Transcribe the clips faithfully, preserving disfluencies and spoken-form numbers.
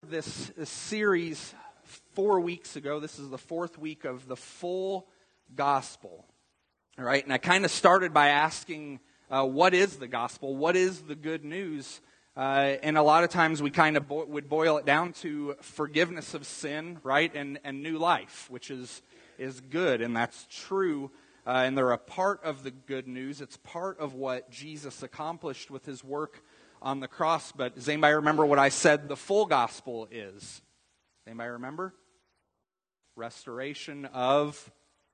This, this series four weeks ago. This is the fourth week of the full gospel. All right, and I kind of started by asking, uh, what is the gospel? What is the good news? Uh, and a lot of times we kind of bo- would boil it down to forgiveness of sin, right, and, and new life, which is is good, and that's true. Uh, and they're a part of the good news. It's part of what Jesus accomplished with his work on the cross. But does anybody remember what I said the full gospel is? Anybody remember? Restoration of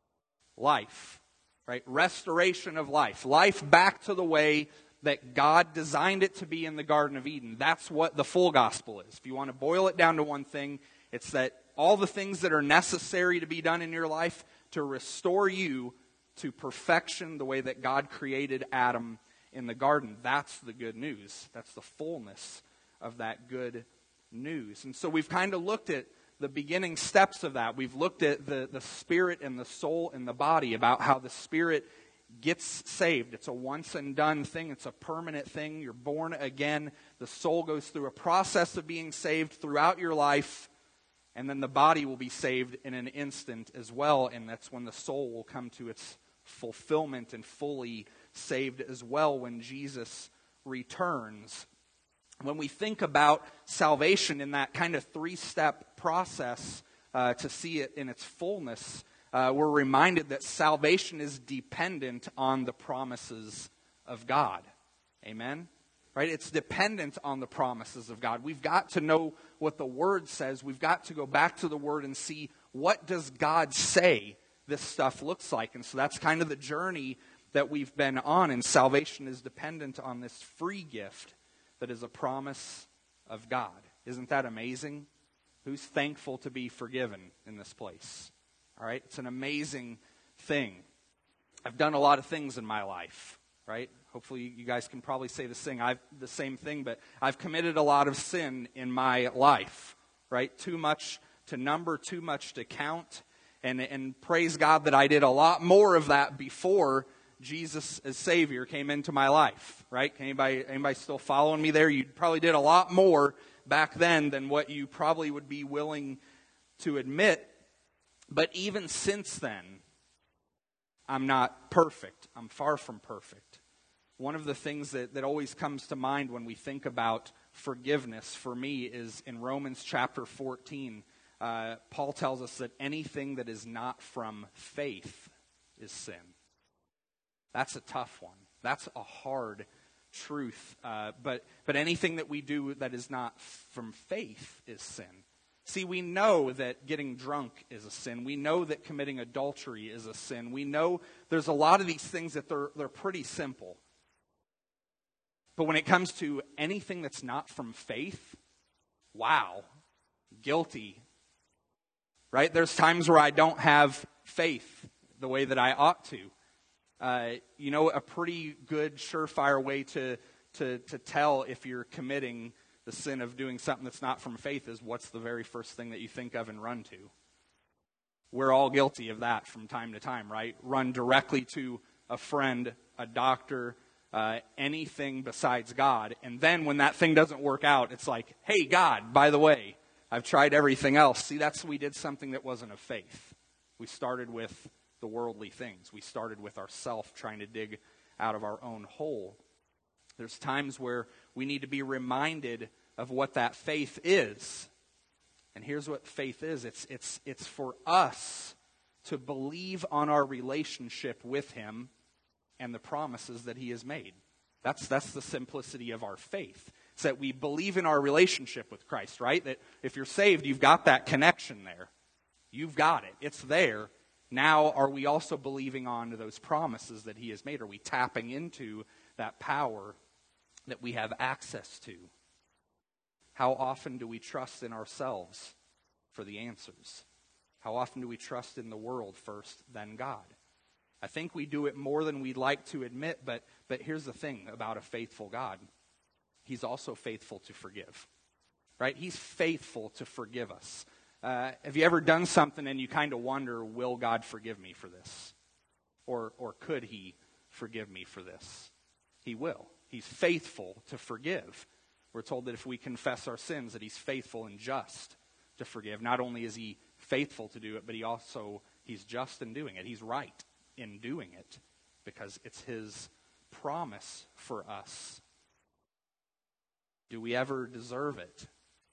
life, right? Restoration of life. Life back to the way that God designed it to be in the Garden of Eden. That's what the full gospel is. If you want to boil it down to one thing, it's that all the things that are necessary to be done in your life to restore you to perfection the way that God created Adam in the garden. That's the good news. That's the fullness of that good news. And so we've kind of looked at the beginning steps of that. We've looked at the, the spirit and the soul and the body, about how the spirit gets saved. It's a once and done thing. It's a permanent thing. You're born again. The soul goes through a process of being saved throughout your life, and then the body will be saved in an instant as well, and that's when the soul will come to its fulfillment and fully saved as well when Jesus returns. When we think about salvation in that kind of three-step process uh, to see it in its fullness, uh, we're reminded that salvation is dependent on the promises of God. Amen? Right? It's dependent on the promises of God. We've got to know what the Word says. We've got to go back to the Word and see, what does God say this stuff looks like? And so that's kind of the journey that we've been on, and salvation is dependent on this free gift that is a promise of God. Isn't that amazing? Who's thankful to be forgiven in this place? All right, it's an amazing thing. I've done a lot of things in my life, right? Hopefully you guys can probably say the same. I've the same thing, but I've committed a lot of sin in my life, right? Too much to number, too much to count, and and praise God that I did a lot more of that before Jesus as Savior came into my life, right? Anybody, anybody still following me there? You probably did a lot more back then than what you probably would be willing to admit. But even since then, I'm not perfect. I'm far from perfect. One of the things that, that always comes to mind when we think about forgiveness for me is in Romans chapter fourteen. Uh, Paul tells us that anything that is not from faith is sin. That's a tough one. That's a hard truth. Uh, but but anything that we do that is not from faith is sin. See, we know that getting drunk is a sin. We know that committing adultery is a sin. We know there's a lot of these things that they're they're pretty simple. But when it comes to anything that's not from faith, wow, guilty. Right? There's times where I don't have faith the way that I ought to. Uh, you know, a pretty good, surefire way to, to to tell if you're committing the sin of doing something that's not from faith is, what's the very first thing that you think of and run to? We're all guilty of that from time to time, right? Run directly to a friend, a doctor, uh, anything besides God. And then when that thing doesn't work out, it's like, hey, God, by the way, I've tried everything else. See, that's we did something that wasn't of faith. We started with the worldly things. We started with ourself trying to dig out of our own hole. There's times where we need to be reminded of what that faith is. And here's what faith is. It's it's it's for us to believe on our relationship with Him and the promises that He has made. That's that's the simplicity of our faith. It's that we believe in our relationship with Christ, right? That if you're saved, you've got that connection there. You've got it. It's there. Now, are we also believing on to those promises that He has made? Are we tapping into that power that we have access to? How often do we trust in ourselves for the answers? How often do we trust in the world first, then God? I think we do it more than we'd like to admit, but, but here's the thing about a faithful God. He's also faithful to forgive, right? He's faithful to forgive us. Uh, have you ever done something and you kind of wonder, will God forgive me for this? Or or could He forgive me for this? He will. He's faithful to forgive. We're told that if we confess our sins, that he's faithful and just to forgive. Not only is he faithful to do it, but he also, he's just in doing it. He's right in doing it because it's his promise for us. Do we ever deserve it?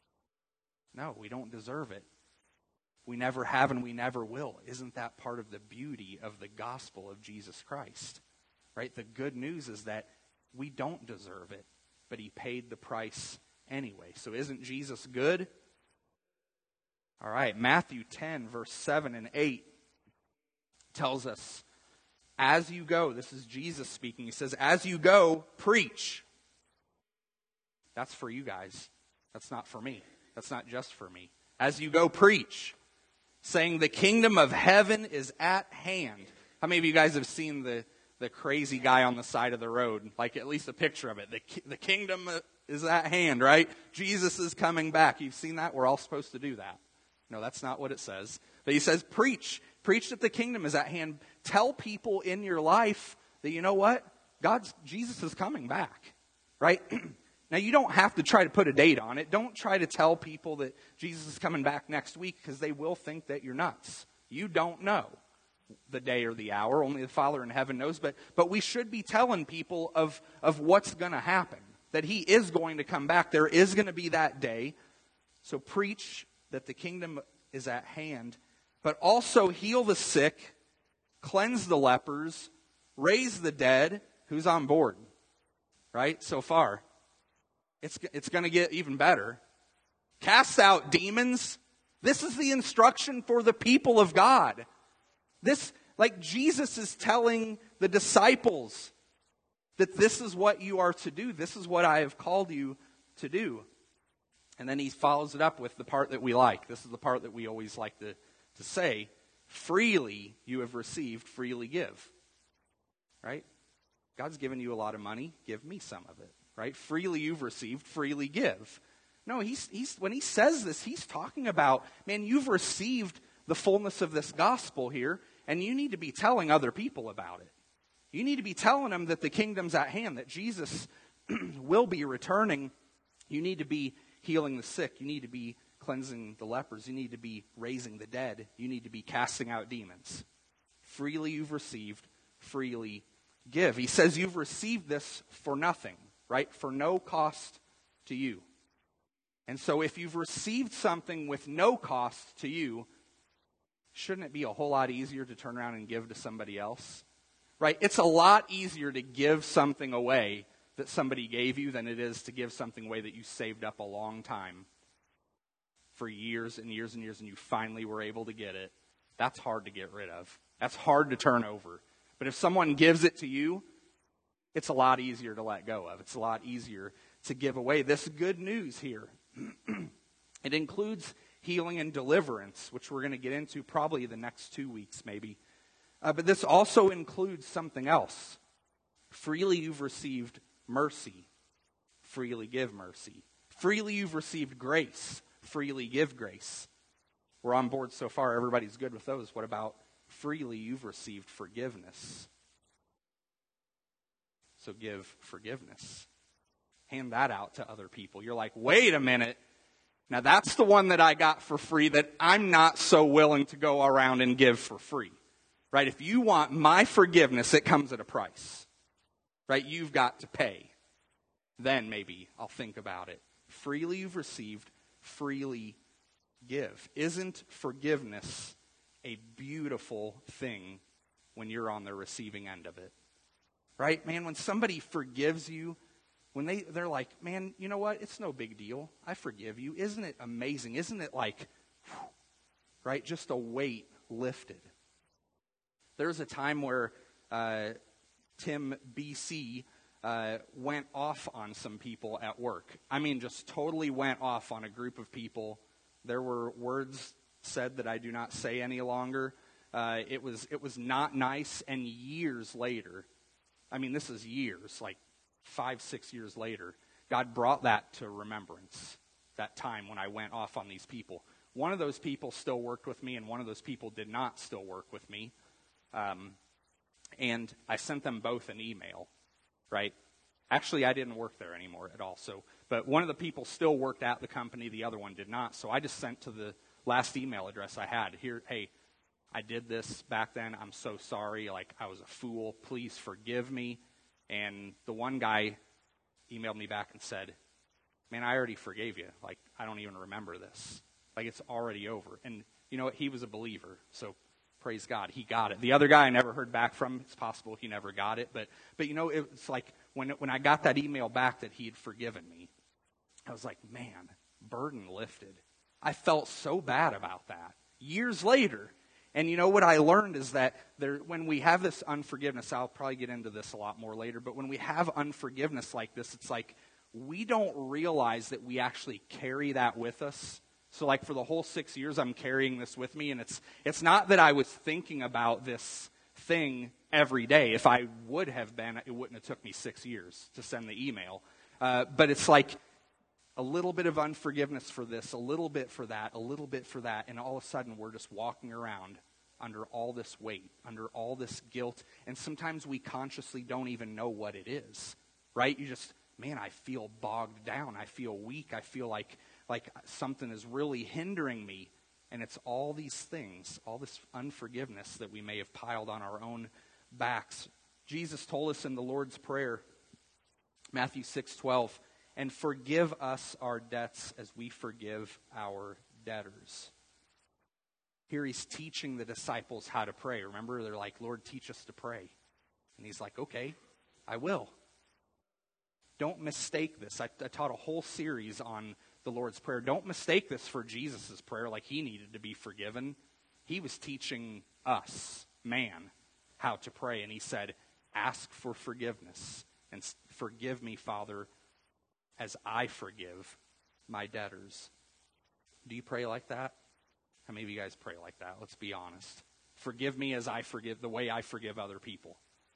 No, we don't deserve it. We never have and we never will. Isn't that part of the beauty of the gospel of Jesus Christ? Right? The good news is that we don't deserve it, but he paid the price anyway. So isn't Jesus good? All right, Matthew ten, verse seven and eight tells us, as you go, this is Jesus speaking, he says, as you go, preach. That's for you guys. That's not for me. That's not just for me. As you go, preach, saying the kingdom of heaven is at hand. How many of you guys have seen the, the crazy guy on the side of the road? Like at least a picture of it. The, the kingdom is at hand, right? Jesus is coming back. You've seen that? We're all supposed to do that. No, that's not what it says. But he says, preach. Preach that the kingdom is at hand. Tell people in your life that, you know what? God's, Jesus is coming back, right? Now, you don't have to try to put a date on it. Don't try to tell people that Jesus is coming back next week because they will think that you're nuts. You don't know the day or the hour. Only the Father in heaven knows. But, but we should be telling people of, of what's going to happen, that he is going to come back. There is going to be that day. So preach that the kingdom is at hand, but also heal the sick, cleanse the lepers, raise the dead. Who's on board? Right? So far. It's, it's going to get even better. Cast out demons. This is the instruction for the people of God. This, like Jesus is telling the disciples that this is what you are to do. This is what I have called you to do. And then he follows it up with the part that we like. This is the part that we always like to, to say. Freely you have received, freely give. Right? God's given you a lot of money. Give me some of it. Right? Freely you've received, freely give. No, he's, he's when he says this, he's talking about, man, you've received the fullness of this gospel here, and you need to be telling other people about it. You need to be telling them that the kingdom's at hand, that Jesus will be returning. You need to be healing the sick. You need to be cleansing the lepers. You need to be raising the dead. You need to be casting out demons. Freely you've received, freely give. He says you've received this for nothing, right? For no cost to you. And so if you've received something with no cost to you, shouldn't it be a whole lot easier to turn around and give to somebody else? Right? It's a lot easier to give something away that somebody gave you than it is to give something away that you saved up a long time for years and years and years and you finally were able to get it. That's hard to get rid of. That's hard to turn over. But if someone gives it to you, it's a lot easier to let go of. It's a lot easier to give away. This good news here, it includes healing and deliverance, which we're going to get into probably the next two weeks maybe. Uh, but this also includes something else. Freely you've received mercy, freely give mercy. Freely you've received grace, freely give grace. We're on board so far. Everybody's good with those. What about freely you've received forgiveness? So give forgiveness. Hand that out to other people. You're like, wait a minute. Now that's the one that I got for free that I'm not so willing to go around and give for free. Right? If you want my forgiveness, it comes at a price. Right? You've got to pay. Then maybe I'll think about it. Freely you've received, freely give. Isn't forgiveness a beautiful thing when you're on the receiving end of it? Right? Man, when somebody forgives you, when they, they're like, man, you know what? It's no big deal. I forgive you. Isn't it amazing? Isn't it like, whew, right? Just a weight lifted. There's a time where uh, Tim B C uh, went off on some people at work. I mean, just totally went off on a group of people. There were words said that I do not say any longer. Uh, it was it was not nice. And years later, I mean, this is years, like five, six years later, God brought that to remembrance, that time when I went off on these people. One of those people still worked with me, and one of those people did not still work with me. Um, and I sent them both an email, right? Actually, I didn't work there anymore at all. So, But one of the people still worked at the company, the other one did not. So I just sent to the last email address I had, here, hey, I did this back then. I'm so sorry. Like, I was a fool. Please forgive me. And the one guy emailed me back and said, man, I already forgave you. Like, I don't even remember this. Like, it's already over. And you know what? He was a believer. So praise God, he got it. The other guy I never heard back from. It's possible he never got it. But, but you know, it's like when, when I got that email back that he had forgiven me, I was like, man, burden lifted. I felt so bad about that years later. And you know what I learned is that there, when we have this unforgiveness, I'll probably get into this a lot more later, but when we have unforgiveness like this, it's like we don't realize that we actually carry that with us. So like for the whole six years, I'm carrying this with me, and it's it's not that I was thinking about this thing every day. If I would have been, it wouldn't have took me six years to send the email. Uh, but it's like a little bit of unforgiveness for this, a little bit for that, a little bit for that, and all of a sudden we're just walking around under all this weight, under all this guilt, and sometimes we consciously don't even know what it is, right? You just, man, I feel bogged down, I feel weak, I feel like like something is really hindering me, and it's all these things, all this unforgiveness that we may have piled on our own backs. Jesus told us in the Lord's Prayer, Matthew six twelve, and forgive us our debts as we forgive our debtors. Here he's teaching the disciples how to pray. Remember, they're like, Lord, teach us to pray. And he's like, okay, I will. Don't mistake this. I, I taught a whole series on the Lord's Prayer. Don't mistake this for Jesus' prayer like he needed to be forgiven. He was teaching us, man, how to pray. And he said, ask for forgiveness. And forgive me, Father, as I forgive my debtors. Do you pray like that? How many of you guys pray like that? Let's be honest. Forgive me as I forgive, the way I forgive other people.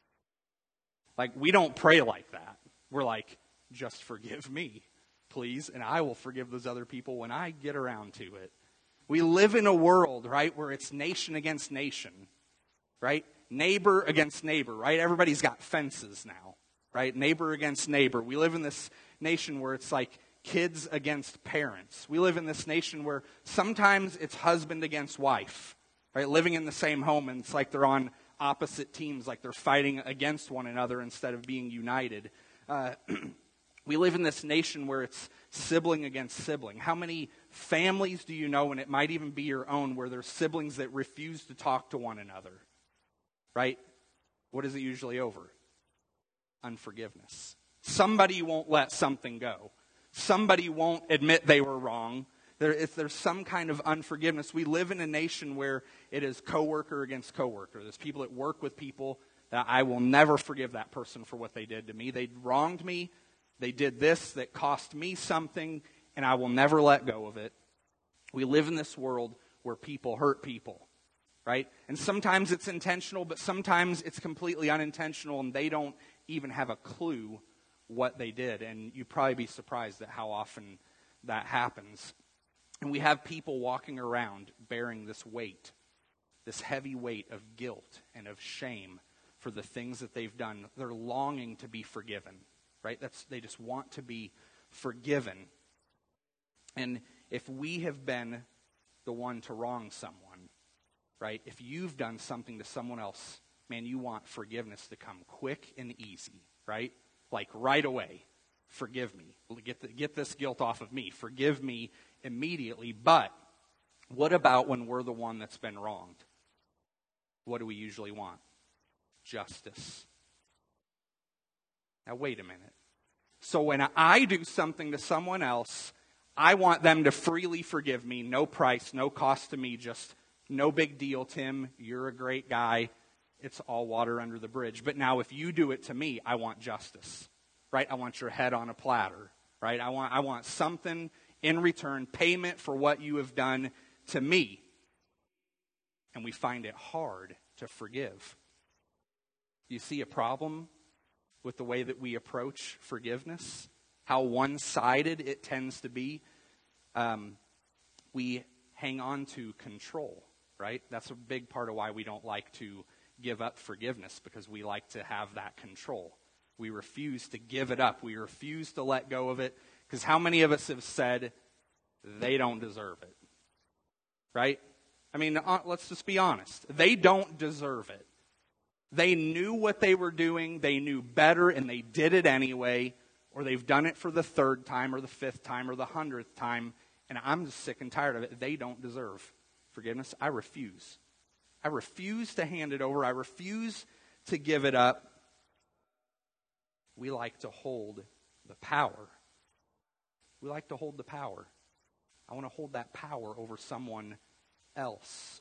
Like, we don't pray like that. We're like, just forgive me, please, and I will forgive those other people when I get around to it. We live in a world, right, where it's nation against nation, right? Neighbor against neighbor, right? Everybody's got fences now, right? Neighbor against neighbor. We live in this nation where it's like kids against parents. We live in this nation where sometimes it's husband against wife, right? Living in the same home, and it's like they're on opposite teams, like they're fighting against one another instead of being united. Uh, we live in this nation where it's sibling against sibling. How many families do you know, and it might even be your own, where there's siblings that refuse to talk to one another, right? What is it usually over? Unforgiveness. Somebody won't let something go. Somebody won't admit they were wrong. There, if there's some kind of unforgiveness, we live in a nation where it is coworker against coworker. There's people that work with people that I will never forgive that person for what they did to me. They wronged me. They did this that cost me something, and I will never let go of it. We live in this world where people hurt people, right? And sometimes it's intentional, but sometimes it's completely unintentional, and they don't even have a clue what they did. And you'd probably be surprised at how often that happens. And we have people walking around bearing this weight, this heavy weight of guilt and of shame for the things that they've done. They're longing to be forgiven, right? That's, they just want to be forgiven. And if we have been the one to wrong someone, right? If you've done something to someone else, man, you want forgiveness to come quick and easy, right? Like right away. Forgive me. Get, the, get this guilt off of me. Forgive me immediately. But what about when we're the one that's been wronged? What do we usually want? Justice. Now, wait a minute. So when I do something to someone else, I want them to freely forgive me, no price, no cost to me, just no big deal, Tim, you're a great guy. It's all water under the bridge. But now if you do it to me, I want justice, right? I want your head on a platter, right? I want, I want something in return, payment for what you have done to me. And we find it hard to forgive. Do you see a problem with the way that we approach forgiveness? How one-sided it tends to be? Um, we hang on to control, right? That's a big part of why we don't like to give up forgiveness, because we like to have that control. We refuse to give it up. We refuse to let go of it. Because how many of us have said they don't deserve it? Right? I mean, uh, let's just be honest. They don't deserve it. They knew what they were doing. They knew better, and they did it anyway. Or they've done it for the third time or the fifth time or the hundredth time. And I'm just sick and tired of it. They don't deserve forgiveness. I refuse. I refuse to hand it over. I refuse to give it up. We like to hold the power. We like to hold the power. I want to hold that power over someone else.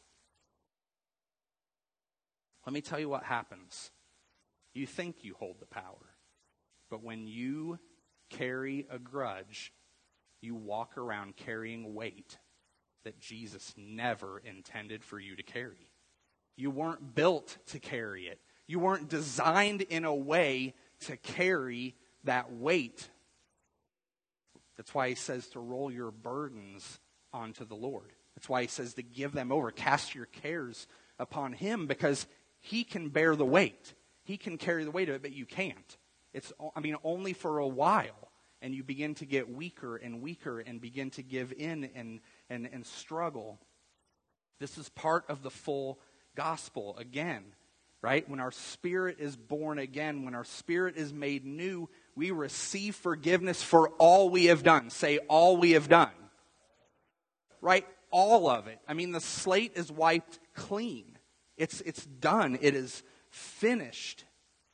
Let me tell you what happens. You think you hold the power, but when you carry a grudge, you walk around carrying weight that Jesus never intended for you to carry. You weren't built to carry it. You weren't designed in a way to carry that weight. That's why he says to roll your burdens onto the Lord. That's why he says to give them over. Cast your cares upon him, because he can bear the weight. He can carry the weight of it, but you can't. It's, I mean, only for a while. And you begin to get weaker and weaker and begin to give in and, and, and struggle. This is part of the full gospel again, right? When our spirit is born again, when our spirit is made new, we receive forgiveness for all we have done. Say, all we have done. Right? All of it. I mean, the slate is wiped clean. It's, it's done. It is finished.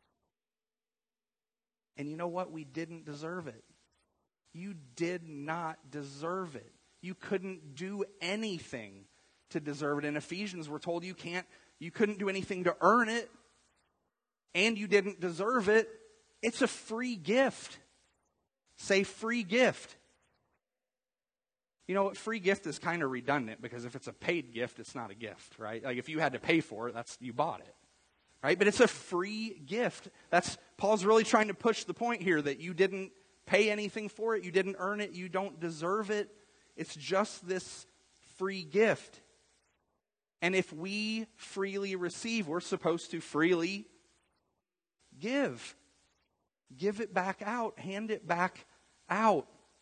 And you know what? We didn't deserve it. You did not deserve it. You couldn't do anything to deserve it. In Ephesians, we're told you can't, you couldn't do anything to earn it, and you didn't deserve it. It's a free gift. Say free gift. You know what? Free gift is kind of redundant, because if it's a paid gift, it's not a gift, right? Like if you had to pay for it, that's you bought it, right? But it's a free gift. That's Paul's really trying to push the point here that you didn't pay anything for it, you didn't earn it, you don't deserve it. It's just this free gift. And if we freely receive, we're supposed to freely give. Give it back out. Hand it back out.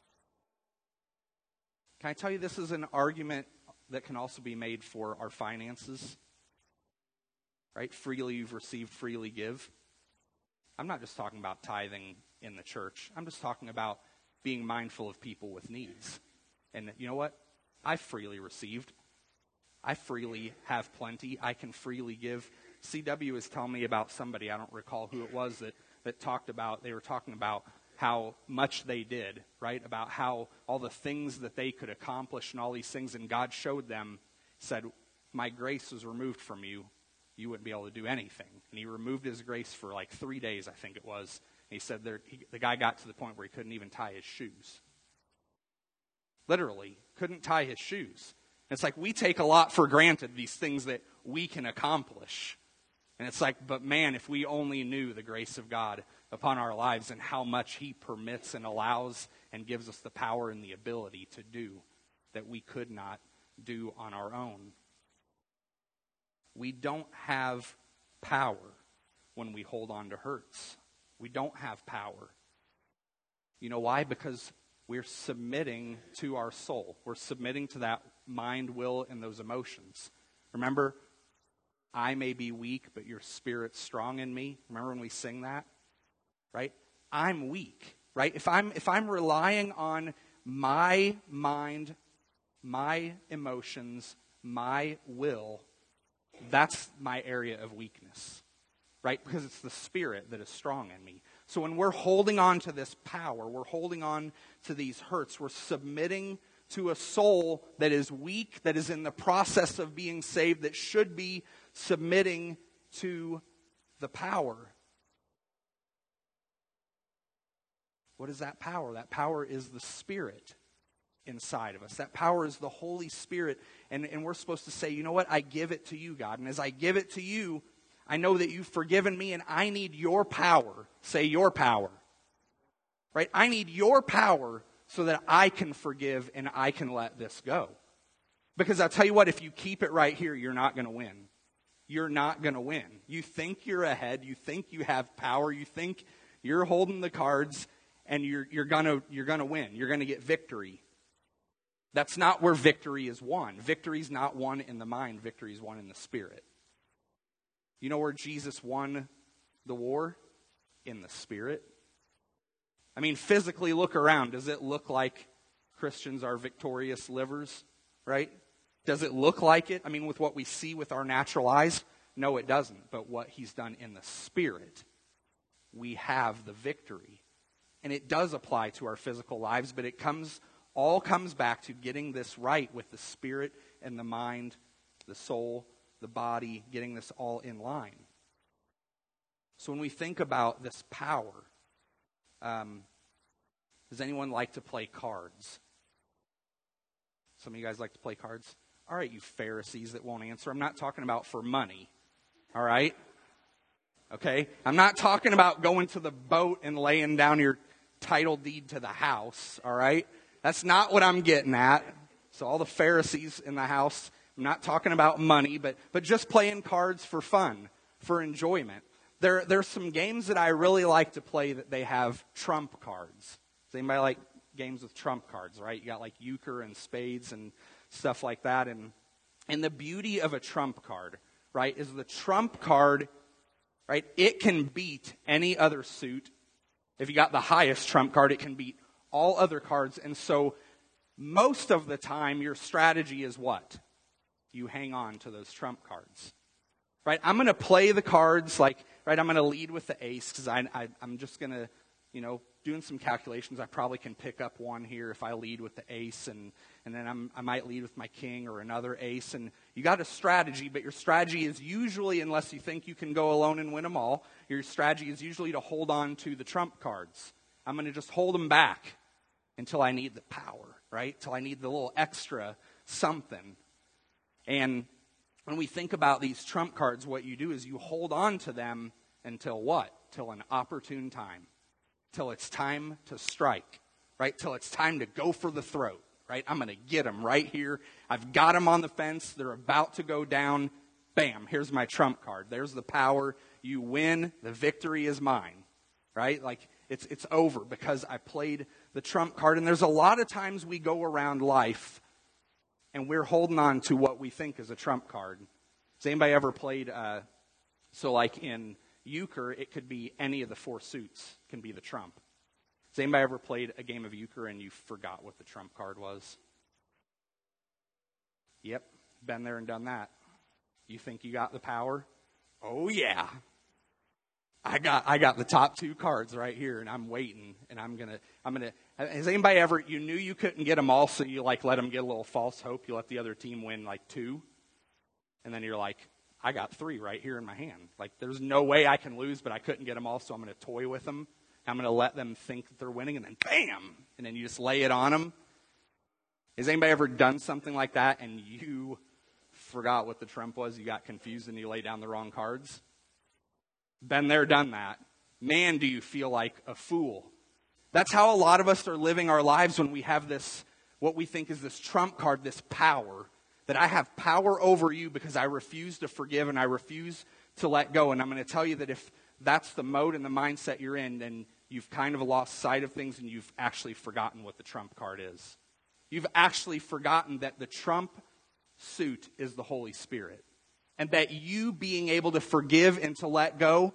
Can I tell you, this is an argument that can also be made for our finances? Right? Freely you've received, freely give. I'm not just talking about tithing in the church. I'm just talking about being mindful of people with needs. And you know what? I freely received. I freely have plenty. I can freely give. C W was telling me about somebody, I don't recall who it was, that, that talked about, they were talking about how much they did, right? About how all the things that they could accomplish and all these things, and God showed them, said, my grace was removed from you. You wouldn't be able to do anything. And he removed his grace for like three days, I think it was. And he said there, he, the guy got to the point where he couldn't even tie his shoes. Literally, couldn't tie his shoes. And it's like we take a lot for granted, these things that we can accomplish. And it's like, but man, if we only knew the grace of God upon our lives and how much he permits and allows and gives us the power and the ability to do that we could not do on our own. We don't have power when we hold on to hurts. We don't have power. You know why? Because we're submitting to our soul. We're submitting to that mind, will, and those emotions. Remember, I may be weak, but your spirit's strong in me. Remember when we sing that? Right? I'm weak, right? If I'm if I'm relying on my mind, my emotions, my will, that's my area of weakness, right? Because it's the spirit that is strong in me. So when we're holding on to this power, we're holding on to these hurts, we're submitting to a soul that is weak, that is in the process of being saved, that should be submitting to the power. What is that power? That power is the Spirit inside of us. That power is the Holy Spirit. And, and we're supposed to say, you know what? I give it to you, God. And as I give it to you, I know that you've forgiven me and I need your power. Say your power. Right? I need your power so that I can forgive and I can let this go. Because I'll tell you what, if you keep it right here, you're not going to win. You're not going to win. You think you're ahead. You think you have power. You think you're holding the cards. and you're, you're gonna, you're gonna win. You're gonna get victory. That's not where victory is won. Victory is not won in the mind. Victory is won in the spirit. You know where Jesus won the war? In the spirit. I mean, physically look around. Does it look like Christians are victorious livers, right? Does it look like it? I mean, with what we see with our natural eyes? No, it doesn't. But what he's done in the spirit, we have the victory. And it does apply to our physical lives, but it comes all comes back to getting this right with the spirit and the mind, the soul, the body, getting this all in line. So when we think about this power, um, does anyone like to play cards? Some of you guys like to play cards? All right, you Pharisees that won't answer. I'm not talking about for money. All right? Okay? I'm not talking about going to the boat and laying down your title deed to the house. All right? That's not what I'm getting at. So all the Pharisees in the house, I'm not talking about money, but but just playing cards for fun, for enjoyment. There, there's some games that I really like to play that they have trump cards. Does anybody like games with trump cards, right? You got like euchre and spades and stuff like that. And, and the beauty of a trump card, right, is the trump card, right, it can beat any other suit. If you got the highest trump card, it can beat all other cards. And so most of the time, your strategy is what? You hang on to those trump cards. Right? I'm going to play the cards like, right, I'm going to lead with the ace because I, I, I'm just going to, you know, doing some calculations. I probably can pick up one here if I lead with the ace, and, and then I'm, I might lead with my king or another ace. And you got a strategy, but your strategy is usually, unless you think you can go alone and win them all, your strategy is usually to hold on to the trump cards. I'm going to just hold them back until I need the power, right? Till I need the little extra something. And when we think about these trump cards, what you do is you hold on to them until what? Till an opportune time. Till it's time to strike, right? Till it's time to go for the throat, right? I'm going to get them right here. I've got them on the fence. They're about to go down. Bam, here's my trump card. There's the power. You win. The victory is mine, right? Like it's it's over because I played the trump card. And there's a lot of times we go around life and we're holding on to what we think is a trump card. Has anybody ever played, uh, so like in euchre, it could be any of the four suits can be the trump. Has anybody ever played a game of euchre and you forgot what the trump card was? Yep, been there and done that. You think you got the power? Oh yeah. I got I got the top two cards right here, and I'm waiting, and I'm gonna I'm gonna. Has anybody ever? You knew you couldn't get them all, so you like let them get a little false hope. You let the other team win like two, and then you're like, I got three right here in my hand. Like there's no way I can lose, but I couldn't get them all, so I'm gonna toy with them. I'm gonna let them think that they're winning, and then bam, and then you just lay it on them. Has anybody ever done something like that, and you forgot what the trump was? You got confused, and you lay down the wrong cards? Been there, done that. Man, do you feel like a fool. That's how a lot of us are living our lives when we have this, what we think is this trump card, this power, that I have power over you because I refuse to forgive and I refuse to let go. And I'm going to tell you that if that's the mode and the mindset you're in, then you've kind of lost sight of things and you've actually forgotten what the trump card is. You've actually forgotten that the trump suit is the Holy Spirit. And that you being able to forgive and to let go,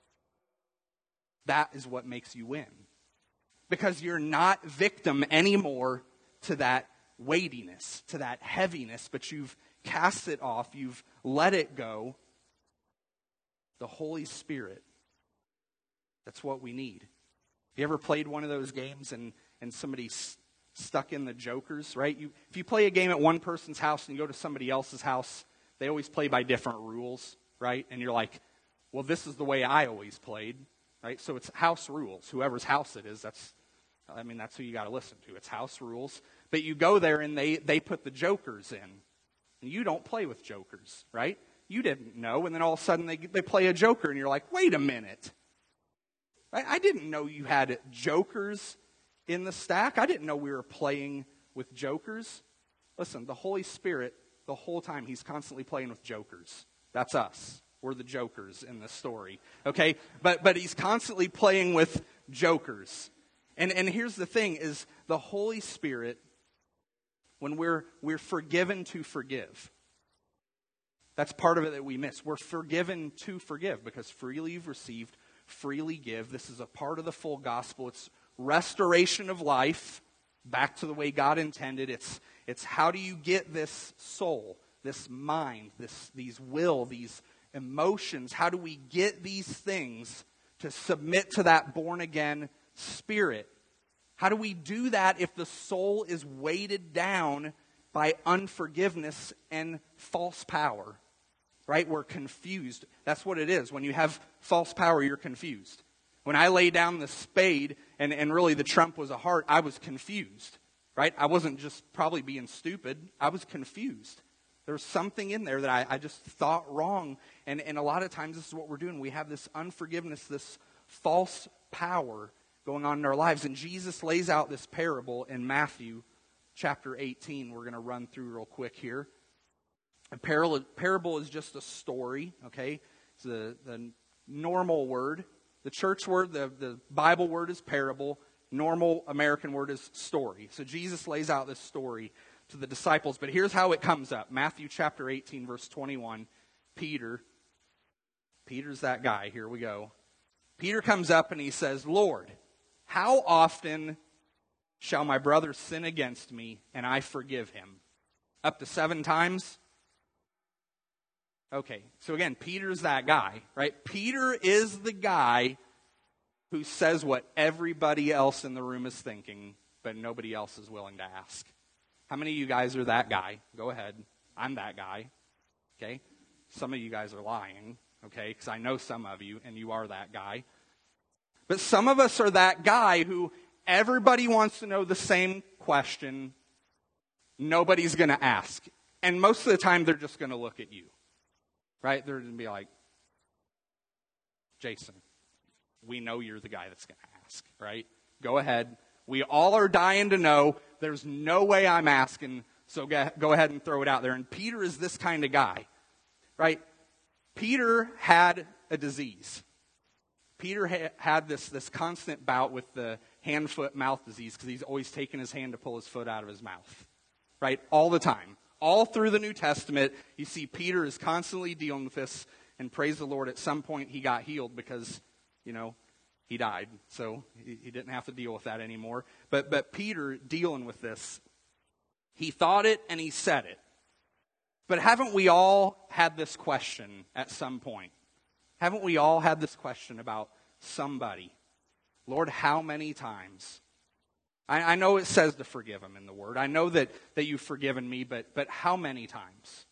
that is what makes you win. Because you're not victim anymore to that weightiness, to that heaviness, but you've cast it off, you've let it go. The Holy Spirit, that's what we need. You ever played one of those games and, and somebody's stuck in the jokers, right? You, if you play a game at one person's house and you go to somebody else's house, they always play by different rules, right? And you're like, well, this is the way I always played, right? So it's house rules. Whoever's house it is, that's, I mean, that's who you got to listen to. It's house rules. But you go there and they, they put the jokers in. And you don't play with jokers, right? You didn't know. And then all of a sudden they, they play a joker and you're like, wait a minute. I, I didn't know you had jokers in the stack. I didn't know we were playing with jokers. Listen, the Holy Spirit, the whole time, he's constantly playing with jokers. That's us. We're the jokers in this story. Okay? But but he's constantly playing with jokers. And and here's the thing is the Holy Spirit, when we're we're forgiven to forgive. That's part of it that we miss. We're forgiven to forgive because freely you've received, freely give. This is a part of the full gospel. It's restoration of life back to the way God intended. It's it's how do you get this soul, this mind, this these will, these emotions, how do we get these things to submit to that born-again spirit? How do we do that if the soul is weighted down by unforgiveness and false power? Right? We're confused. That's what it is. When you have false power, you're confused. When I lay down the spade and, and really the trump was a heart, I was confused. Right? I wasn't just probably being stupid. I was confused. There was something in there that I, I just thought wrong. And, and a lot of times this is what we're doing. We have this unforgiveness, this false power going on in our lives. And Jesus lays out this parable in Matthew chapter eighteen. We're going to run through real quick here. A parable, parable is just a story, okay? It's the, the normal word. The church word, the, the Bible word is parable. Normal American word is story. So Jesus lays out this story to the disciples. But here's how it comes up. Matthew chapter eighteen, verse twenty-one. Peter. Peter's that guy. Here we go. Peter comes up and he says, Lord, how often shall my brother sin against me and I forgive him? Up to seven times? Okay, so again, Peter's that guy, right? Peter is the guy who says what everybody else in the room is thinking, but nobody else is willing to ask. How many of you guys are that guy? Go ahead. I'm that guy, okay? Some of you guys are lying, okay? Because I know some of you, and you are that guy. But some of us are that guy who everybody wants to know the same question. Nobody's going to ask. And most of the time, they're just going to look at you. Right? They're going to be like, Jason, we know you're the guy that's going to ask, right? Go ahead. We all are dying to know. There's no way I'm asking, so go ahead and throw it out there. And Peter is this kind of guy, right? Peter had a disease. Peter ha- had this, this constant bout with the hand, foot, mouth disease because he's always taking his hand to pull his foot out of his mouth, right? All the time. All through the New Testament, you see Peter is constantly dealing with this, and praise the Lord, at some point he got healed because, you know, he died. So he, he didn't have to deal with that anymore. But, but Peter dealing with this, he thought it and he said it. But haven't we all had this question at some point? Haven't we all had this question about somebody? Lord, how many times? I, I know it says to forgive him in the Word. I know that, that you've forgiven me, but but how many times?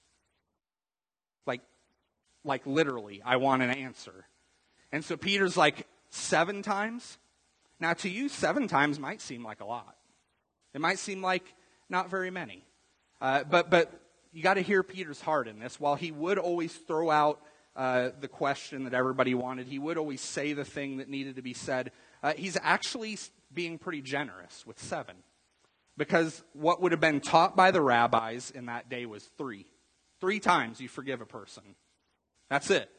Like, like literally, I want an answer. And so Peter's like, seven times? Now to you, seven times might seem like a lot. It might seem like not very many. Uh, but but you got to hear Peter's heart in this. While he would always throw out uh, the question that everybody wanted, he would always say the thing that needed to be said. Uh, he's actually being pretty generous with seven. Because what would have been taught by the rabbis in that day was three. Three times you forgive a person. That's it.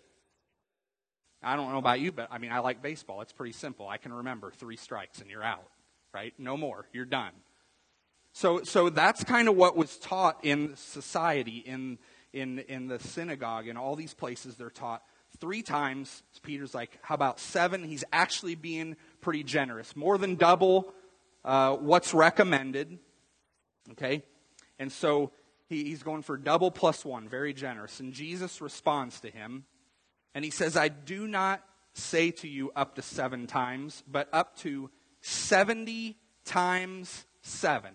I don't know about you, but I mean, I like baseball. It's pretty simple. I can remember three strikes and you're out, right? No more. You're done. So so that's kind of what was taught in society, in, in, in the synagogue, in all these places they're taught. Three times, Peter's like, how about seven? He's actually being pretty generous. More than double uh, what's recommended. Okay? And so he, he's going for double plus one, very generous. And Jesus responds to him. And he says, I do not say to you up to seven times, but up to seventy times seven.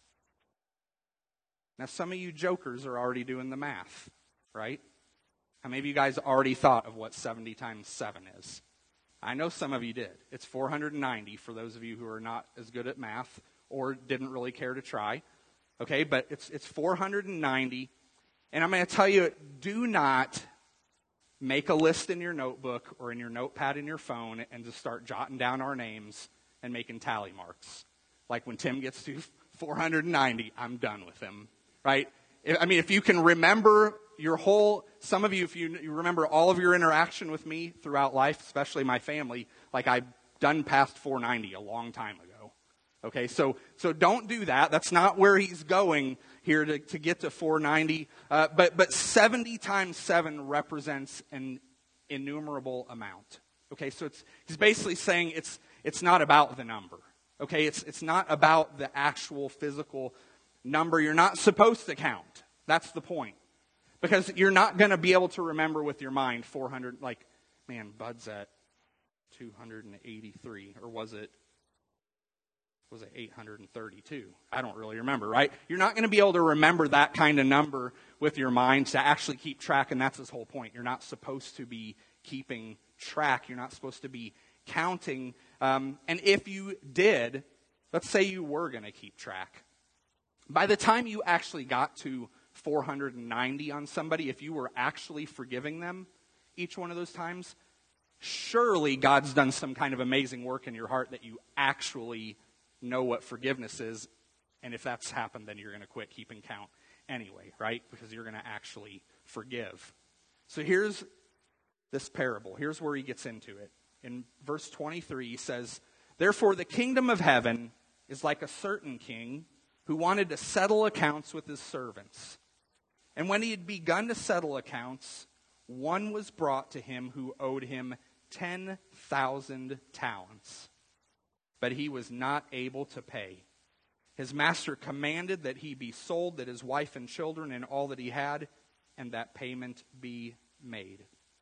Now, some of you jokers are already doing the math, right? How many of you guys already thought of what seventy times seven is? I know some of you did. It's four hundred ninety for those of you who are not as good at math or didn't really care to try. Okay, but it's it's four hundred ninety. And I'm going to tell you, do not make a list in your notebook or in your notepad in your phone and just start jotting down our names and making tally marks. Like when Tim gets to four hundred ninety, I'm done with him, right? I mean, if you can remember your whole, some of you, if you, you remember all of your interaction with me throughout life, especially my family, like I've done past four ninety a long time ago, Okay, so so don't do that. That's not where he's going here to, to get to four ninety. Uh, but but seventy times seven represents an innumerable amount. Okay, so it's he's basically saying it's it's not about the number. Okay, it's it's not about the actual physical number. You're not supposed to count. That's the point. Because you're not going to be able to remember with your mind four hundred, like, man, Bud's at two hundred eighty-three, or was it, was it eight hundred thirty-two? I don't really remember, right? You're not going to be able to remember that kind of number with your mind to actually keep track, and that's his whole point. You're not supposed to be keeping track. You're not supposed to be counting. Um, and if you did, let's say you were going to keep track, by the time you actually got to four hundred ninety on somebody, if you were actually forgiving them each one of those times, surely God's done some kind of amazing work in your heart that you actually know what forgiveness is. And if that's happened, then you're going to quit keeping count anyway, right? Because you're going to actually forgive. So here's this parable. Here's where he gets into it. In verse twenty-three, he says, "Therefore the kingdom of heaven is like a certain king who wanted to settle accounts with his servants. And when he had begun to settle accounts, one was brought to him who owed him ten thousand talents. But he was not able to pay. His master commanded that he be sold, that his wife and children and all that he had, and that payment be made."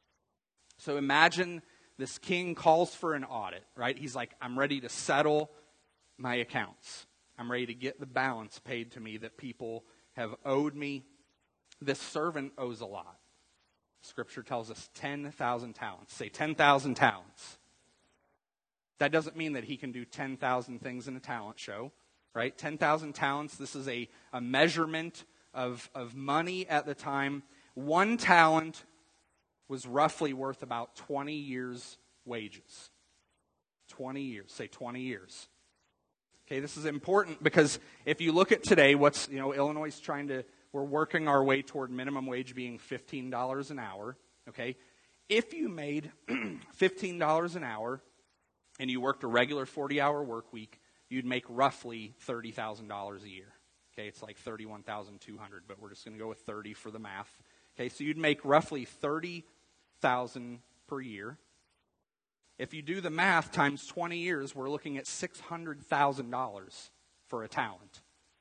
So imagine this king calls for an audit, right? He's like, I'm ready to settle my accounts. I'm ready to get the balance paid to me that people have owed me. This servant owes a lot. Scripture tells us ten thousand talents. Say ten thousand talents. That doesn't mean that he can do ten thousand things in a talent show, right? ten thousand talents, this is a, a measurement of, of money at the time. One talent was roughly worth about twenty years' wages. twenty years. Say twenty years. Okay, this is important because if you look at today, what's, you know, Illinois is trying to, we're working our way toward minimum wage being fifteen dollars an hour, okay? If you made fifteen dollars an hour and you worked a regular forty-hour work week, you'd make roughly thirty thousand dollars a year. Okay, it's like thirty-one thousand two hundred dollars, but we're just going to go with thirty for the math. Okay, so you'd make roughly thirty thousand dollars per year. If you do the math times twenty years, we're looking at six hundred thousand dollars for a talent.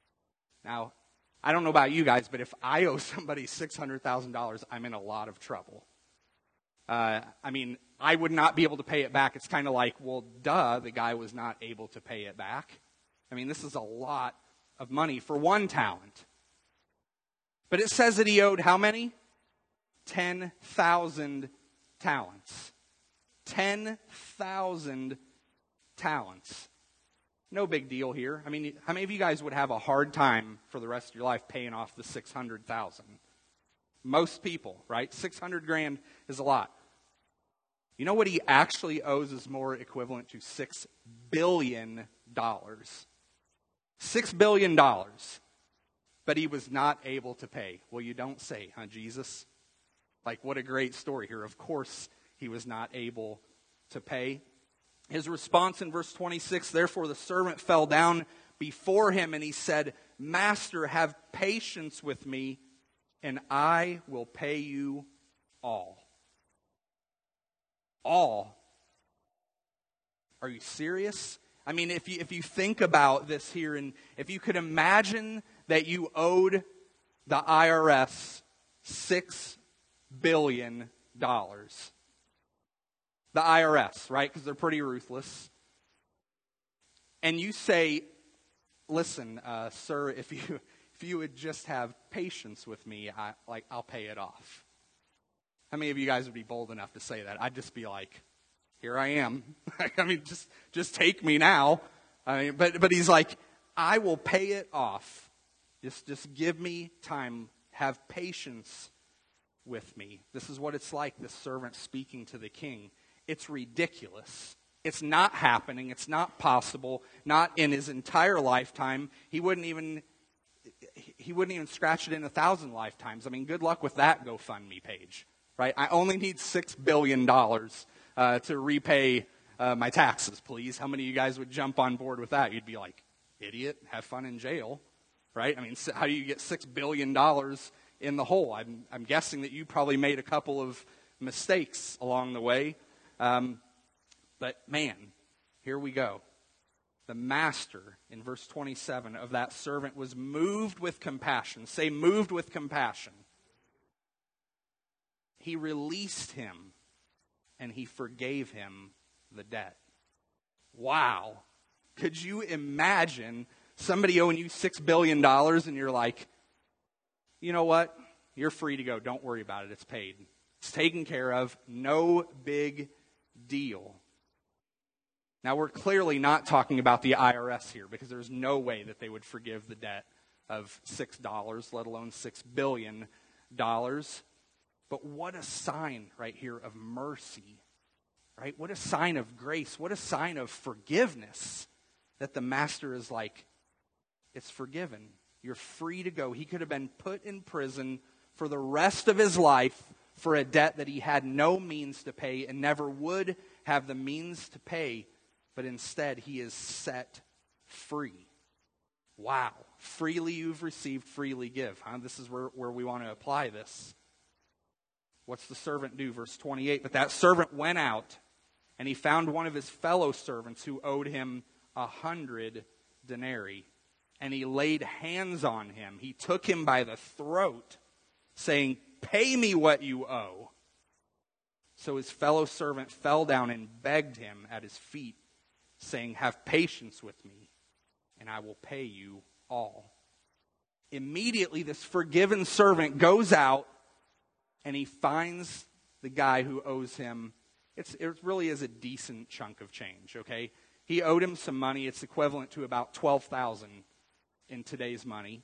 Now, I don't know about you guys, but if I owe somebody six hundred thousand dollars, I'm in a lot of trouble. Uh, I mean, I would not be able to pay it back. It's kind of like, well, duh, the guy was not able to pay it back. I mean, this is a lot of money for one talent. But it says that he owed how many? ten thousand talents. ten thousand talents. No big deal here. I mean, how many of you guys would have a hard time for the rest of your life paying off the six hundred thousand? Most people, right? six hundred grand is a lot. You know what he actually owes is more equivalent to six billion dollars. six billion dollars. But he was not able to pay. Well, you don't say, huh, Jesus? Like, what a great story here. Of course, he was not able to pay. His response in verse twenty-six, "Therefore the servant fell down before him and he said, 'Master, have patience with me, and I will pay you all.'" All. Are you serious? I mean, if you if you think about this here, and if you could imagine that you owed the I R S six billion dollars. The I R S, right? Because they're pretty ruthless. And you say, "Listen, uh, sir, if you if you would just have patience with me, I like I'll pay it off." How many of you guys would be bold enough to say that? I'd just be like, "Here I am." I mean, just just take me now. I mean, but but he's like, "I will pay it off. Just just give me time. Have patience with me." This is what it's like, this servant speaking to the king. It's ridiculous. It's not happening. It's not possible. Not in his entire lifetime. He wouldn't even he wouldn't even scratch it in a thousand lifetimes. I mean, good luck with that GoFundMe page, right? I only need six billion dollars uh, to repay uh, my taxes, please. How many of you guys would jump on board with that? You'd be like, idiot, have fun in jail, right? I mean, how do you get six billion dollars in the hole? I'm, I'm guessing that you probably made a couple of mistakes along the way. Um, but man, here we go. The master, in verse twenty-seven, of that servant was moved with compassion. Say, moved with compassion. He released him, and he forgave him the debt. Wow. Could you imagine somebody owing you six billion dollars, and you're like, you know what? You're free to go. Don't worry about it. It's paid. It's taken care of. No big deal. Now, we're clearly not talking about the I R S here, because there's no way that they would forgive the debt of six dollars, let alone six billion dollars. But what a sign right here of mercy, right? What a sign of grace. What a sign of forgiveness that the master is like, it's forgiven. You're free to go. He could have been put in prison for the rest of his life for a debt that he had no means to pay and never would have the means to pay. But instead, he is set free. Wow. Freely you've received, freely give. Huh? This is where, where we want to apply this. What's the servant do? Verse twenty-eight. But that servant went out, and he found one of his fellow servants who owed him a hundred denarii. And he laid hands on him. He took him by the throat, saying, "Pay me what you owe." So his fellow servant fell down and begged him at his feet, saying, "Have patience with me, and I will pay you all." Immediately, this forgiven servant goes out, and he finds the guy who owes him. It's, it really is a decent chunk of change, okay? He owed him some money. It's equivalent to about twelve thousand dollars in today's money.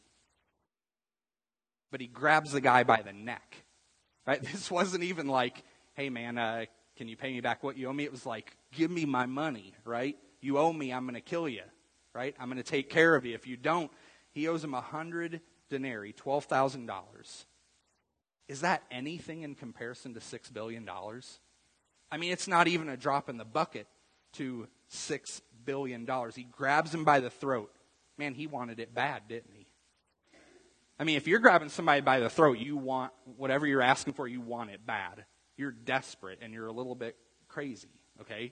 But he grabs the guy by the neck, right? This wasn't even like, "Hey, man, uh, can you pay me back what you owe me?" It was like, "Give me my money," right? "You owe me, I'm going to kill you," right? "I'm going to take care of you if you don't." He owes him a hundred denarii, twelve thousand dollars. Is that anything in comparison to six billion dollars? I mean, it's not even a drop in the bucket to six billion dollars. He grabs him by the throat. Man, he wanted it bad, didn't he? I mean, if you're grabbing somebody by the throat, you want whatever you're asking for, you want it bad. You're desperate and you're a little bit crazy, okay?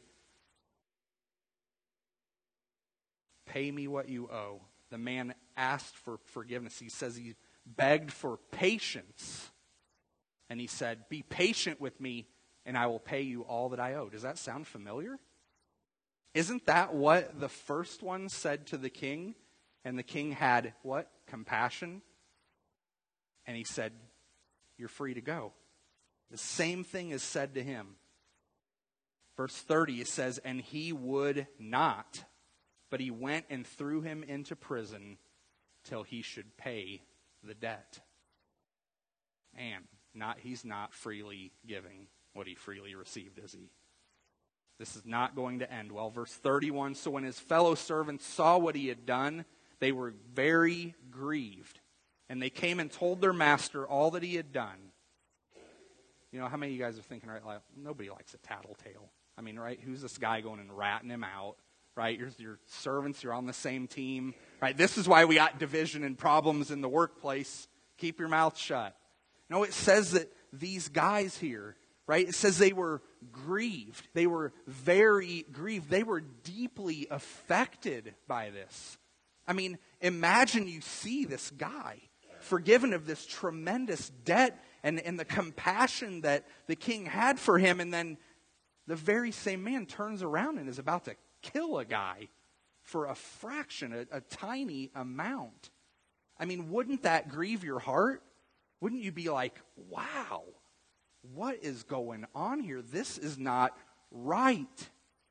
Pay me what you owe. The man asked for forgiveness. He says he begged for patience. And he said, "Be patient with me, and I will pay you all that I owe." Does that sound familiar? Isn't that what the first one said to the king? And the king had what? Compassion. And he said, "You're free to go." The same thing is said to him. Verse thirty, it says, "And he would not, but he went and threw him into prison till he should pay the debt." Man, not he's not freely giving what he freely received, is he? This is not going to end well. Verse thirty-one, "So when his fellow servants saw what he had done, they were very grieved. And they came and told their master all that he had done." You know, how many of you guys are thinking, right, like, nobody likes a tattletale? I mean, right, who's this guy going and ratting him out? Right, you're, you're servants, you're on the same team. Right, this is why we got division and problems in the workplace. Keep your mouth shut. No, it says that these guys here, right, it says they were grieved. They were very grieved. They were deeply affected by this. I mean, imagine you see this guy forgiven of this tremendous debt and, and the compassion that the king had for him, and then the very same man turns around and is about to kill a guy for a fraction, a, a tiny amount. I mean, wouldn't that grieve your heart? Wouldn't you be like, wow, what is going on here? This is not right.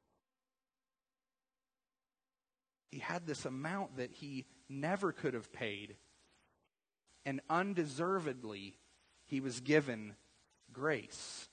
He had this amount that he never could have paid. And undeservedly, he was given grace.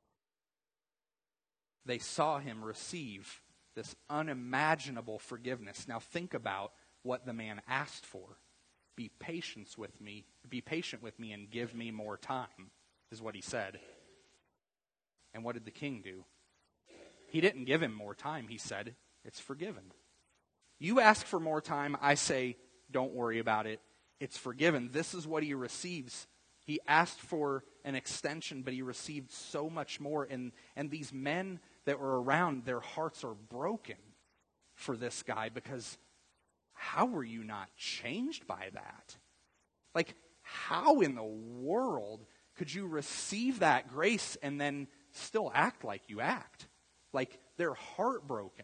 They saw him receive this unimaginable forgiveness. Now think about what the man asked for. Be patient with me, be patient with me and give me more time, is what he said. And what did the king do? He didn't give him more time, he said, "It's forgiven. You ask for more time, I say, don't worry about it. It's forgiven. This is what he receives. He asked for an extension, but he received so much more. And, and these men that were around, their hearts are broken for this guy, because how were you not changed by that? Like, how in the world could you receive that grace and then still act like you act? Like, they're heartbroken.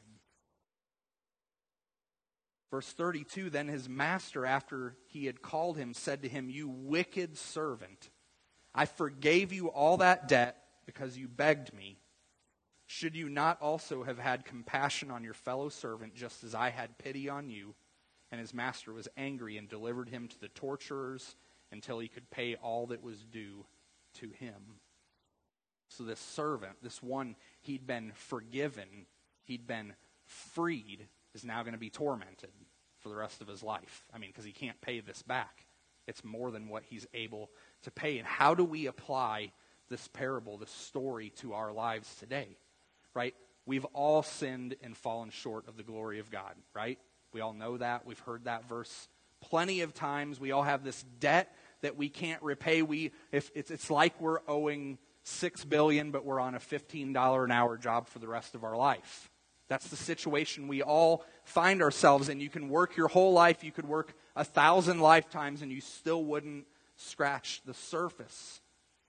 Verse thirty-two, then his master, after he had called him, said to him, you wicked servant, I forgave you all that debt because you begged me. Should you not also have had compassion on your fellow servant, just as I had pity on you? And his master was angry and delivered him to the torturers until he could pay all that was due to him. So this servant, this one, he'd been forgiven, he'd been freed, is now going to be tormented for the rest of his life. I mean, because he can't pay this back. It's more than what he's able to pay. And how do we apply this parable, this story, to our lives today? Right? We've all sinned and fallen short of the glory of God, right? We all know that. We've heard that verse plenty of times. We all have this debt that we can't repay. We, if it's, it's like we're owing six billion dollars, but we're on a fifteen dollars an hour job for the rest of our life. That's the situation we all find ourselves in. You can work your whole life, you could work a thousand lifetimes, and you still wouldn't scratch the surface.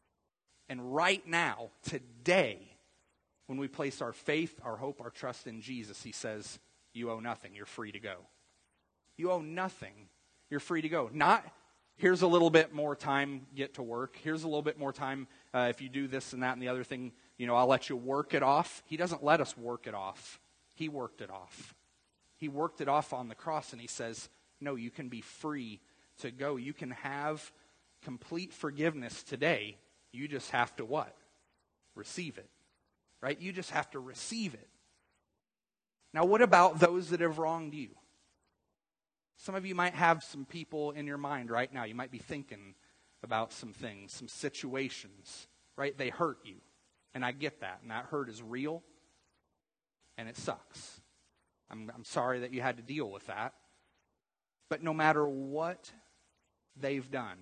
And right now, today, when we place our faith, our hope, our trust in Jesus, he says, you owe nothing, you're free to go. You owe nothing, you're free to go. Not, here's a little bit more time, get to work. Here's a little bit more time, uh, if you do this and that and the other thing, you know, I'll let you work it off. He doesn't let us work it off. He worked it off. He worked it off on the cross, and he says, no, you can be free to go. You can have complete forgiveness today. You just have to what? Receive it. Right? You just have to receive it. Now, what about those that have wronged you? Some of you might have some people in your mind right now. You might be thinking about some things, some situations, right? They hurt you. And I get that. And that hurt is real. And it sucks. I'm, I'm sorry that you had to deal with that. But no matter what they've done,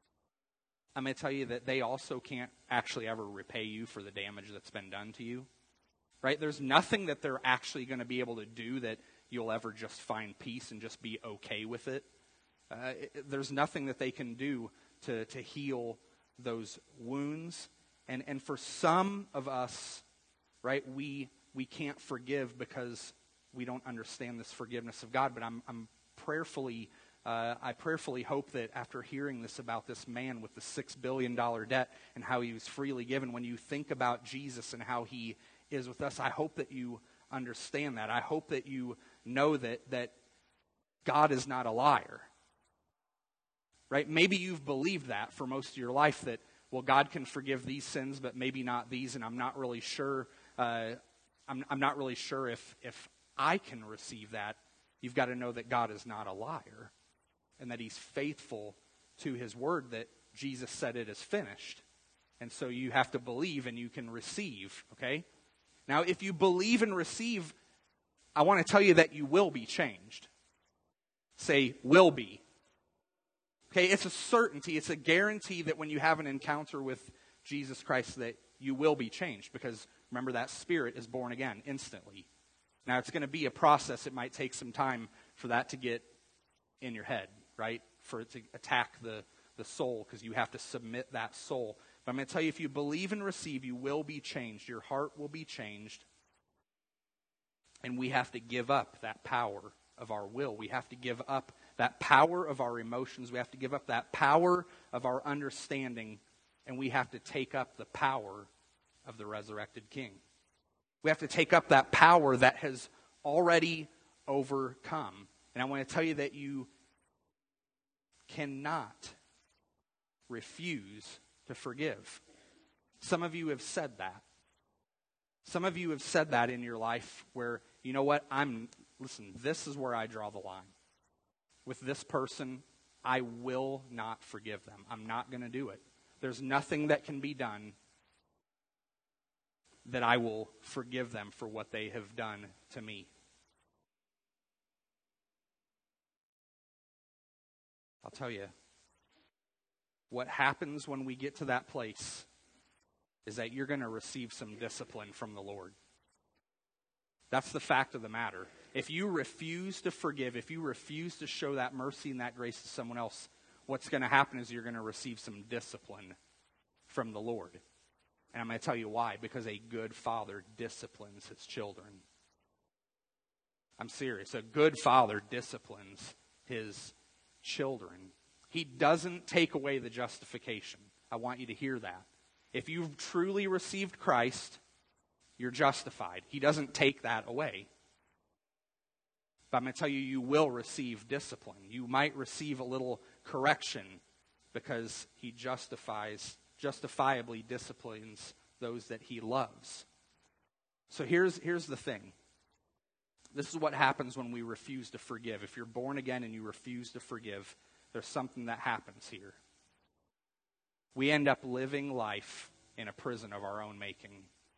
I'm going to tell you that they also can't actually ever repay you for the damage that's been done to you. Right? There's nothing that they're actually going to be able to do that you'll ever just find peace and just be okay with it. Uh, it there's nothing that they can do to, to heal those wounds. And, and for some of us, right, we we can't forgive because we don't understand this forgiveness of God. But I'm, I'm prayerfully, uh, I prayerfully hope that after hearing this about this man with the six billion dollars debt and how he was freely given, when you think about Jesus and how he is with us, I hope that you understand that. I hope that you know that that God is not a liar. Right? Maybe you've believed that for most of your life, that, well, God can forgive these sins, but maybe not these, and I'm not really sure. Uh, I'm, I'm not really sure if if I can receive that. You've got to know that God is not a liar, and that He's faithful to His word. That Jesus said it is finished, and so you have to believe, and you can receive. Okay. Now, if you believe and receive, I want to tell you that you will be changed. Say, will be. Okay, it's a certainty, it's a guarantee that when you have an encounter with Jesus Christ that you will be changed, because remember, that spirit is born again instantly. Now, it's going to be a process. It might take some time for that to get in your head, right? For it to attack the, the soul, because you have to submit that soul. But I'm going to tell you, if you believe and receive, you will be changed. Your heart will be changed. And we have to give up that power of our will. We have to give up that power of our emotions. We have to give up that power of our understanding. And we have to take up the power of the resurrected King. We have to take up that power that has already overcome. And I want to tell you that you cannot refuse to forgive. Some of you have said that. Some of you have said that in your life where, you know what, I'm, listen, this is where I draw the line. With this person, I will not forgive them. I'm not going to do it. There's nothing that can be done that I will forgive them for what they have done to me. I'll tell you, what happens when we get to that place is that you're going to receive some discipline from the Lord. That's the fact of the matter. If you refuse to forgive, if you refuse to show that mercy and that grace to someone else, what's going to happen is you're going to receive some discipline from the Lord. And I'm going to tell you why. Because a good father disciplines his children. I'm serious. A good father disciplines his children. He doesn't take away the justification. I want you to hear that. If you've truly received Christ, you're justified. He doesn't take that away. But I'm going to tell you, you will receive discipline. You might receive a little correction because he justifies, justifiably disciplines those that he loves. So here's, here's the thing. This is what happens when we refuse to forgive. If you're born again and you refuse to forgive, there's something that happens here. We end up living life in a prison of our own making.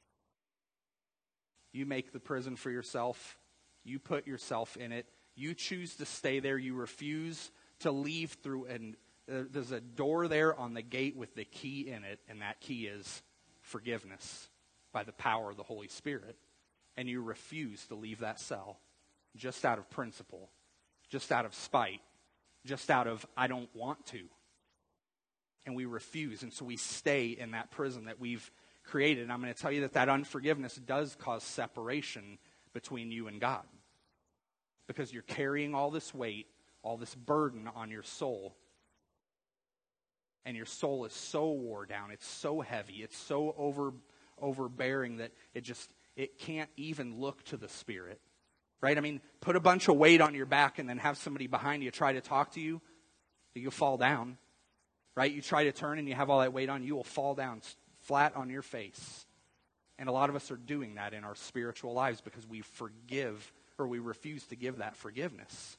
You make the prison for yourself. You put yourself in it. You choose to stay there. You refuse to leave through. And there's a door there on the gate with the key in it, and that key is forgiveness by the power of the Holy Spirit. And you refuse to leave that cell just out of principle, just out of spite, just out of, I don't want to. And we refuse. And so we stay in that prison that we've created. And I'm going to tell you that that unforgiveness does cause separation between you and God. Because you're carrying all this weight, all this burden on your soul. And your soul is so wore down. It's so heavy. It's so over, overbearing that it just, it can't even look to the Spirit. Right? I mean, put a bunch of weight on your back and then have somebody behind you try to talk to you. You'll fall down. Right? You try to turn and you have all that weight on, you will fall down flat on your face. And a lot of us are doing that in our spiritual lives because we forgive or we refuse to give that forgiveness.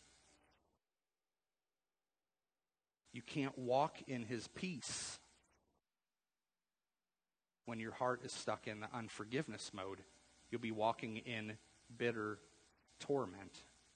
You can't walk in his peace when your heart is stuck in the unforgiveness mode. You'll be walking in bitter torment.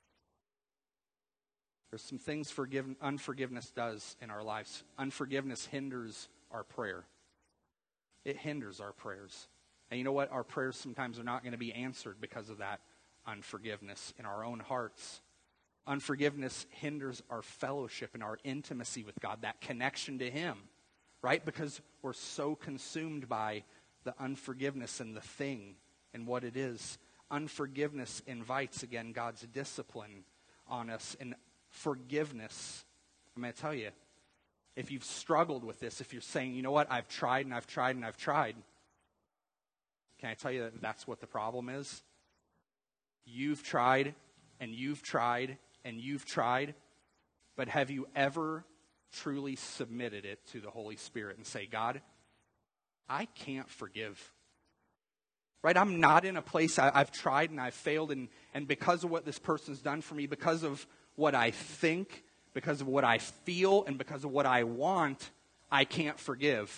There's some things forgive, unforgiveness does in our lives. Unforgiveness hinders our prayer. It hinders our prayers. And you know what? Our prayers sometimes are not going to be answered because of that unforgiveness in our own hearts. Unforgiveness hinders our fellowship and our intimacy with God, that connection to him, right? Because we're so consumed by the unforgiveness and the thing and what it is. Unforgiveness invites, again, God's discipline on us. And forgiveness, I'm going to tell you, if you've struggled with this, if you're saying, you know what, I've tried and I've tried and I've tried, can I tell you that that's what the problem is? You've tried and you've tried and you've tried, but have you ever truly submitted it to the Holy Spirit and say, God, I can't forgive. Right? I'm not in a place, I, I've tried and I've failed, and, and because of what this person's done for me, because of what I think, because of what I feel, and because of what I want, I can't forgive.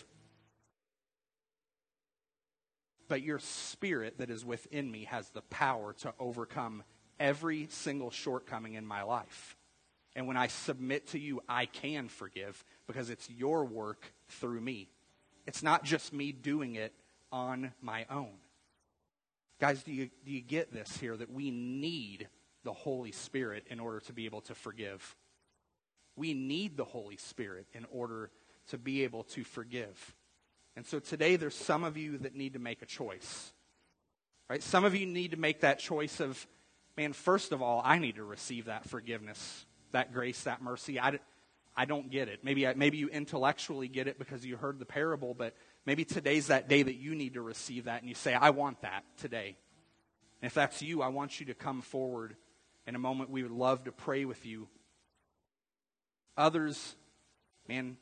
But your Spirit that is within me has the power to overcome every single shortcoming in my life. And when I submit to you, I can forgive because it's your work through me. It's not just me doing it on my own. Guys, do you, do you get this here, that we need the Holy Spirit in order to be able to forgive? We need the Holy Spirit in order to be able to forgive. And so today there's some of you that need to make a choice. Right? Some of you need to make that choice of, man, first of all, I need to receive that forgiveness, that grace, that mercy. I, I don't get it. Maybe, I, maybe you intellectually get it because you heard the parable, but maybe today's that day that you need to receive that and you say, I want that today. And if that's you, I want you to come forward. In a moment, we would love to pray with you. Others, man,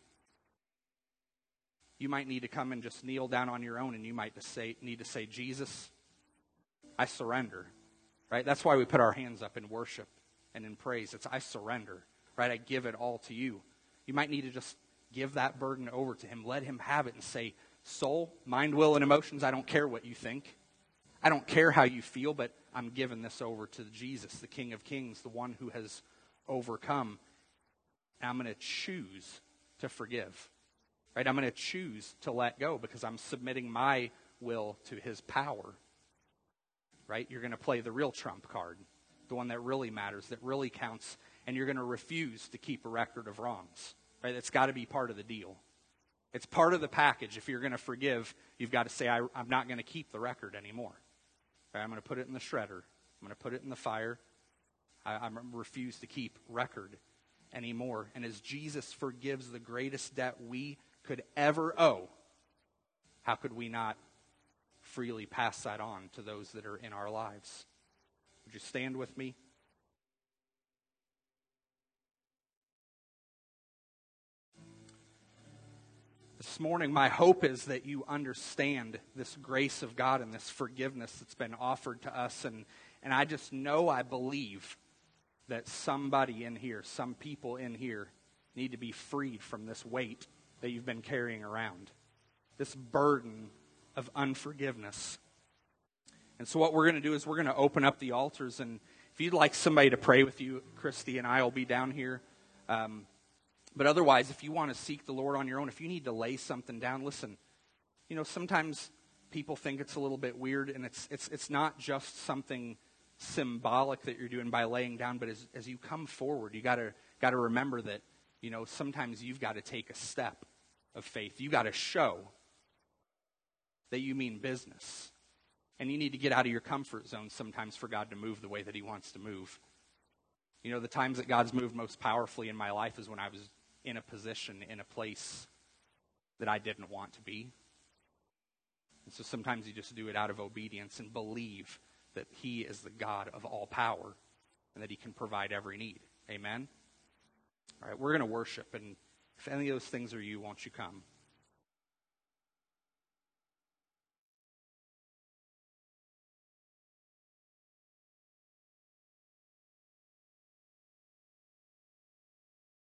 you might need to come and just kneel down on your own, and you might just say, need to say, Jesus, I surrender. Right? That's why we put our hands up in worship and in praise. It's I surrender. Right? I give it all to you. You might need to just give that burden over to him. Let him have it and say, soul, mind, will, and emotions, I don't care what you think. I don't care how you feel, but I'm giving this over to Jesus, the King of Kings, the one who has overcome. And I'm going to choose to forgive. Right? I'm going to choose to let go because I'm submitting my will to his power. Right? You're going to play the real trump card, the one that really matters, that really counts, and you're going to refuse to keep a record of wrongs. Right? That's got to be part of the deal. It's part of the package. If you're going to forgive, you've got to say, I, I'm not going to keep the record anymore. Right? I'm going to put it in the shredder. I'm going to put it in the fire. I, I refuse to keep record anymore. And as Jesus forgives the greatest debt we could ever owe, how could we not freely pass that on to those that are in our lives? Would you stand with me? This morning, my hope is that you understand this grace of God and this forgiveness that's been offered to us. And, and I just know, I believe that somebody in here, some people in here, need to be freed from this weight that you've been carrying around, this burden of unforgiveness. And so what we're going to do is we're going to open up the altars, and if you'd like somebody to pray with you, Christy and I will be down here. Um, but otherwise, if you want to seek the Lord on your own, if you need to lay something down, listen, you know, sometimes people think it's a little bit weird, and it's it's it's not just something symbolic that you're doing by laying down, but as as you come forward, you got to got to remember that, you know, sometimes you've got to take a step of faith. You got to show that you mean business. And you need to get out of your comfort zone sometimes for God to move the way that he wants to move. You know, the times that God's moved most powerfully in my life is when I was in a position, in a place that I didn't want to be. And so sometimes you just do it out of obedience and believe that he is the God of all power and that he can provide every need. Amen? All right, we're going to worship, and if any of those things are you, won't you come?